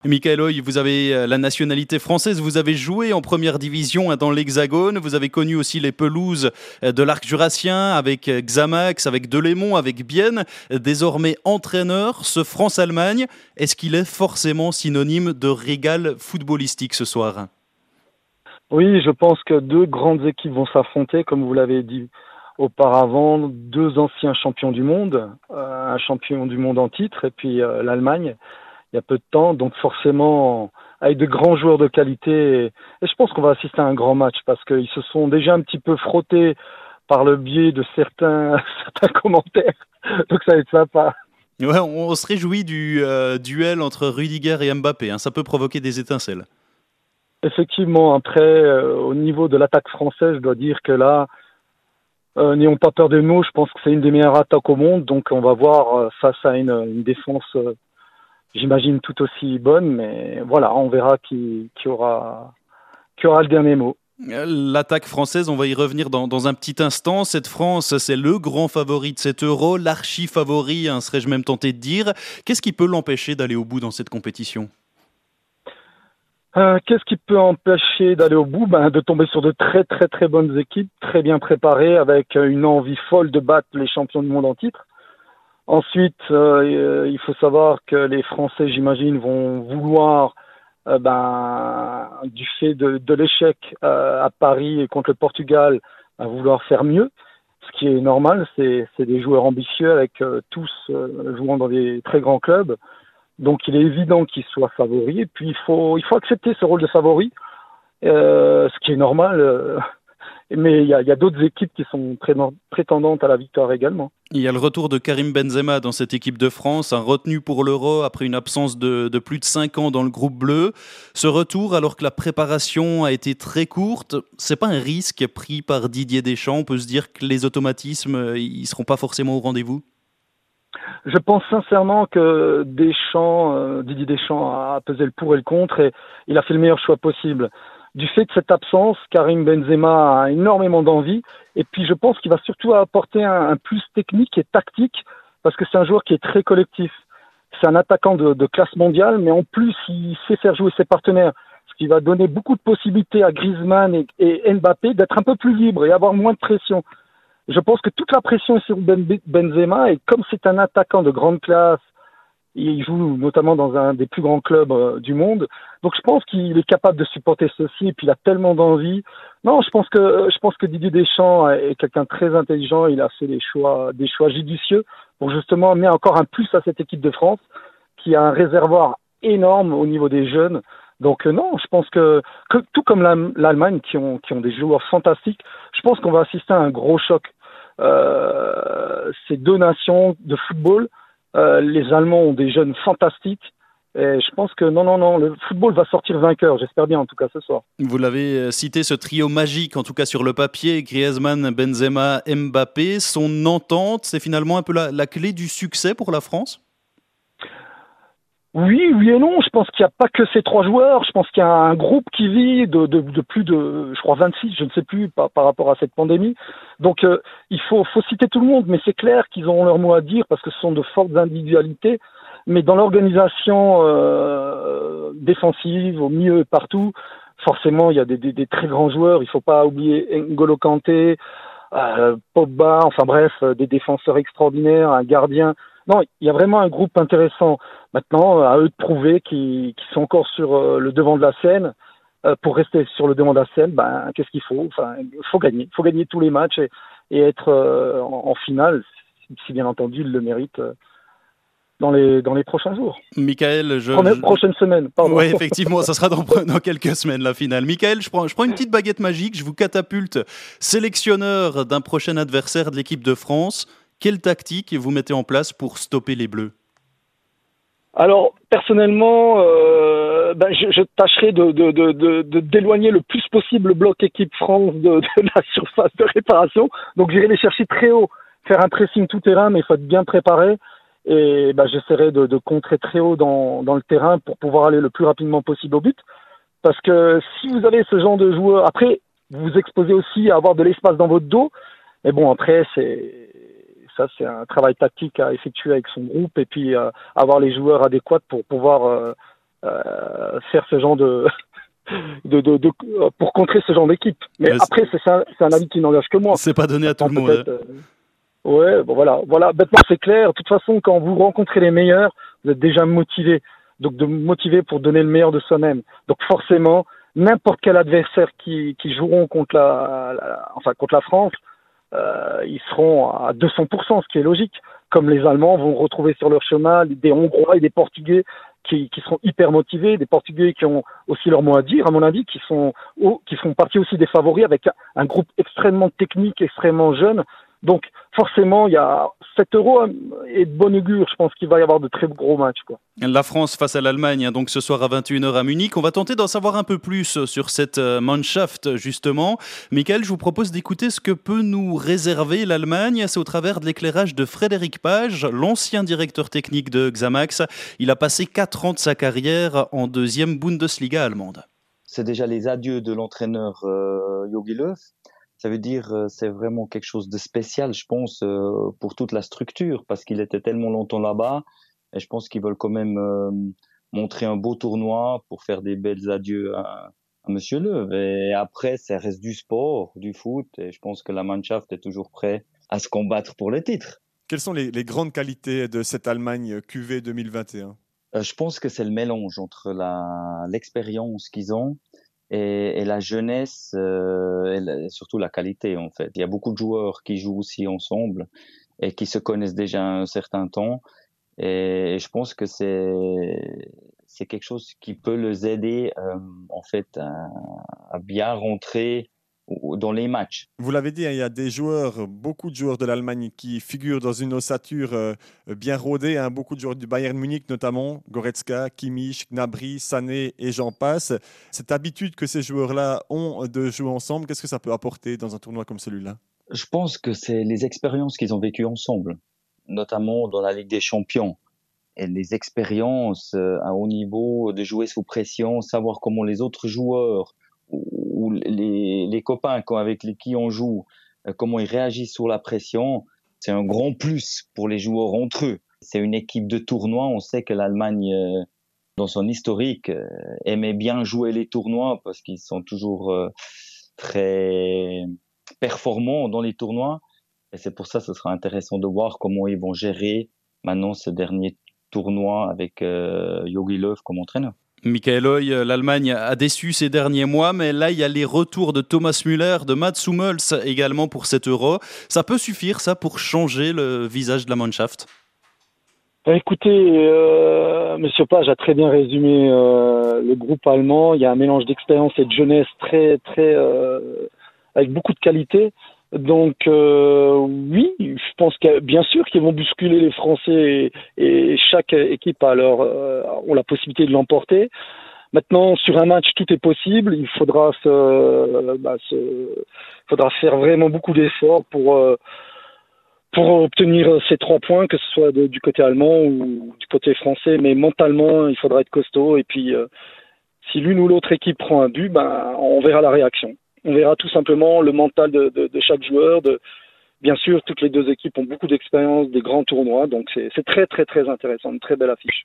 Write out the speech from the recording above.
Michael Hoy, vous avez la nationalité française, vous avez joué en première division dans l'Hexagone, vous avez connu aussi les pelouses de l'Arc jurassien avec Xamax, avec Delémont, avec Bienne. Désormais entraîneur, ce France-Allemagne, est-ce qu'il est forcément synonyme de régal footballistique ce soir ? Oui, je pense que deux grandes équipes vont s'affronter, comme vous l'avez dit auparavant, deux anciens champions du monde, un champion du monde en titre et puis l'Allemagne, il y a peu de temps, donc forcément avec de grands joueurs de qualité. Et je pense qu'on va assister à un grand match parce qu'ils se sont déjà un petit peu frottés par le biais de certains, certains commentaires, donc ça va être sympa. Ouais, on se réjouit du duel entre Rudiger et Mbappé, ça peut provoquer des étincelles. Effectivement, après, au niveau de l'attaque française, je dois dire que là, n'ayons pas peur des mots, je pense que c'est une des meilleures attaques au monde, donc on va voir face à une défense, j'imagine, tout aussi bonne, mais voilà, on verra qui aura le dernier mot. L'attaque française, on va y revenir dans un petit instant. Cette France, c'est le grand favori de cet Euro, l'archi-favori, serais-je même tenté de dire. Qu'est-ce qui peut l'empêcher d'aller au bout dans cette compétition ? Qu'est-ce qui peut empêcher d'aller au bout ? De tomber sur de très très très bonnes équipes, très bien préparées, avec une envie folle de battre les champions du monde en titre. Ensuite, il faut savoir que les Français, j'imagine, vont vouloir, du fait de l'échec à Paris et contre le Portugal, vouloir faire mieux. Ce qui est normal, c'est des joueurs ambitieux avec tous jouant dans des très grands clubs. Donc il est évident qu'ils soient favoris. Et puis il faut accepter ce rôle de favori, ce qui est normal. Mais il y a d'autres équipes qui sont prétendantes à la victoire également. Il y a le retour de Karim Benzema dans cette équipe de France, retenu pour l'Euro après une absence de plus de 5 ans dans le groupe bleu. Ce retour, alors que la préparation a été très courte, c'est pas un risque pris par Didier Deschamps ? On peut se dire que les automatismes, ils seront pas forcément au rendez-vous ? Je pense sincèrement que Didier Deschamps a pesé le pour et le contre et il a fait le meilleur choix possible. Du fait de cette absence, Karim Benzema a énormément d'envie et puis je pense qu'il va surtout apporter un plus technique et tactique parce que c'est un joueur qui est très collectif. C'est un attaquant de classe mondiale, mais en plus il sait faire jouer ses partenaires, ce qui va donner beaucoup de possibilités à Griezmann et Mbappé d'être un peu plus libres et avoir moins de pression. Je pense que toute la pression est sur Benzema et comme c'est un attaquant de grande classe, il joue notamment dans un des plus grands clubs du monde, donc je pense qu'il est capable de supporter ceci et puis il a tellement d'envie. Non, je pense que Didier Deschamps est quelqu'un de très intelligent, il a fait des choix judicieux pour justement mettre encore un plus à cette équipe de France qui a un réservoir énorme au niveau des jeunes. Donc non, je pense que tout comme l'Allemagne qui ont des joueurs fantastiques, je pense qu'on va assister à un gros choc. Ces deux nations de football, les Allemands ont des jeunes fantastiques et je pense que non, le football va sortir vainqueur, j'espère bien en tout cas ce soir. Vous l'avez cité, ce trio magique, en tout cas sur le papier, Griezmann, Benzema, Mbappé, son entente, c'est finalement un peu la clé du succès pour la France ? Oui et non. Je pense qu'il n'y a pas que ces trois joueurs. Je pense qu'il y a un groupe qui vit de plus de, je crois, 26, je ne sais plus, par rapport à cette pandémie. Donc, il faut citer tout le monde, mais c'est clair qu'ils auront leur mot à dire parce que ce sont de fortes individualités. Mais dans l'organisation défensive, au milieu et partout, forcément, il y a des très grands joueurs. Il ne faut pas oublier N'Golo Kanté, Pogba, enfin bref, des défenseurs extraordinaires, un gardien. Non, il y a vraiment un groupe intéressant. Maintenant, à eux de prouver qu'ils sont encore sur le devant de la scène. Pour rester sur le devant de la scène, qu'est-ce qu'il faut ? Enfin, il faut gagner. Il faut gagner tous les matchs et être en finale, si bien entendu, ils le méritent dans les prochains jours. Michael, prochaine semaine, pardon. Oui, effectivement, ça sera dans quelques semaines, la finale. Michael, je prends une petite baguette magique, je vous catapulte sélectionneur d'un prochain adversaire de l'équipe de France. Quelle tactique vous mettez en place pour stopper les Bleus ? Alors, personnellement, je tâcherai de d'éloigner le plus possible le bloc équipe France de la surface de réparation. Donc, j'irai les chercher très haut, faire un pressing tout terrain, mais il faut être bien préparé. Et j'essaierai de contrer très haut dans le terrain pour pouvoir aller le plus rapidement possible au but. Parce que si vous avez ce genre de joueur, après, vous vous exposez aussi à avoir de l'espace dans votre dos. Mais bon, après, c'est un travail tactique à effectuer avec son groupe et puis avoir les joueurs adéquats pour pouvoir faire ce genre pour contrer ce genre d'équipe. Mais après, c'est un avis qui n'engage que moi. C'est pas donné à tout le monde. Ouais, bon voilà. Bêtement, c'est clair. De toute façon, quand vous rencontrez les meilleurs, vous êtes déjà motivé. Donc, de motiver pour donner le meilleur de soi-même. Donc, forcément, n'importe quel adversaire qui joueront contre contre la France, ils seront à 200%, ce qui est logique. Comme les Allemands vont retrouver sur leur chemin des Hongrois et des Portugais qui seront hyper motivés, des Portugais qui ont aussi leur mot à dire, à mon avis, qui font partie aussi des favoris avec un groupe extrêmement technique, extrêmement jeune. Donc, forcément, il y a 7 euros et de bon augure. Je pense qu'il va y avoir de très gros matchs, quoi. La France face à l'Allemagne, donc ce soir à 21h à Munich. On va tenter d'en savoir un peu plus sur cette Mannschaft, justement. Michael, je vous propose d'écouter ce que peut nous réserver l'Allemagne. C'est au travers de l'éclairage de Frédéric Page, l'ancien directeur technique de Xamax. Il a passé 4 ans de sa carrière en 2e Bundesliga allemande. C'est déjà les adieux de l'entraîneur Jogi Löw. Ça veut dire c'est vraiment quelque chose de spécial, je pense, pour toute la structure, parce qu'il était tellement longtemps là-bas. Et je pense qu'ils veulent quand même montrer un beau tournoi pour faire des belles adieux à Monsieur Löw. Et après, ça reste du sport, du foot. Et je pense que la Mannschaft est toujours prête à se combattre pour le titre. Quelles sont les grandes qualités de cette Allemagne QV 2021 ? Je pense que c'est le mélange entre l'expérience qu'ils ont et la jeunesse et surtout la qualité, en fait. Il y a beaucoup de joueurs qui jouent aussi ensemble et qui se connaissent déjà un certain temps. Et je pense que c'est quelque chose qui peut les aider en fait à bien rentrer dans les matchs. Vous l'avez dit, il y a beaucoup de joueurs de l'Allemagne qui figurent dans une ossature bien rodée, beaucoup de joueurs du Bayern Munich notamment, Goretzka, Kimmich, Gnabry, Sané et j'en passe. Cette habitude que ces joueurs-là ont de jouer ensemble, qu'est-ce que ça peut apporter dans un tournoi comme celui-là ? Je pense que c'est les expériences qu'ils ont vécues ensemble, notamment dans la Ligue des Champions. Et les expériences à haut niveau, de jouer sous pression, savoir comment les autres joueurs ou les copains avec qui on joue, comment ils réagissent sous la pression, c'est un grand plus pour les joueurs entre eux. C'est une équipe de tournoi. On sait que l'Allemagne, dans son historique, aimait bien jouer les tournois parce qu'ils sont toujours très performants dans les tournois. Et c'est pour ça que ce sera intéressant de voir comment ils vont gérer maintenant ce dernier tournoi avec Jogi Löw comme entraîneur. Michael Oy, l'Allemagne a déçu ces derniers mois, mais là, il y a les retours de Thomas Müller, de Mats Hummels également pour cet Euro. Ça peut suffire, ça, pour changer le visage de la Mannschaft ? Écoutez, Monsieur Page a très bien résumé le groupe allemand. Il y a un mélange d'expérience et de jeunesse très, très, avec beaucoup de qualité. Donc oui, je pense que bien sûr qu'ils vont bousculer les Français et chaque équipe ont la possibilité de l'emporter. Maintenant, sur un match, tout est possible. Il faudra faudra faire vraiment beaucoup d'efforts pour obtenir ces 3 points, que ce soit du côté allemand ou du côté français. Mais mentalement, il faudra être costaud. Et puis, si l'une ou l'autre équipe prend un but, on verra la réaction. On verra tout simplement le mental de chaque joueur. Bien sûr, toutes les 2 équipes ont beaucoup d'expérience des grands tournois, donc c'est très très très intéressant, une très belle affiche.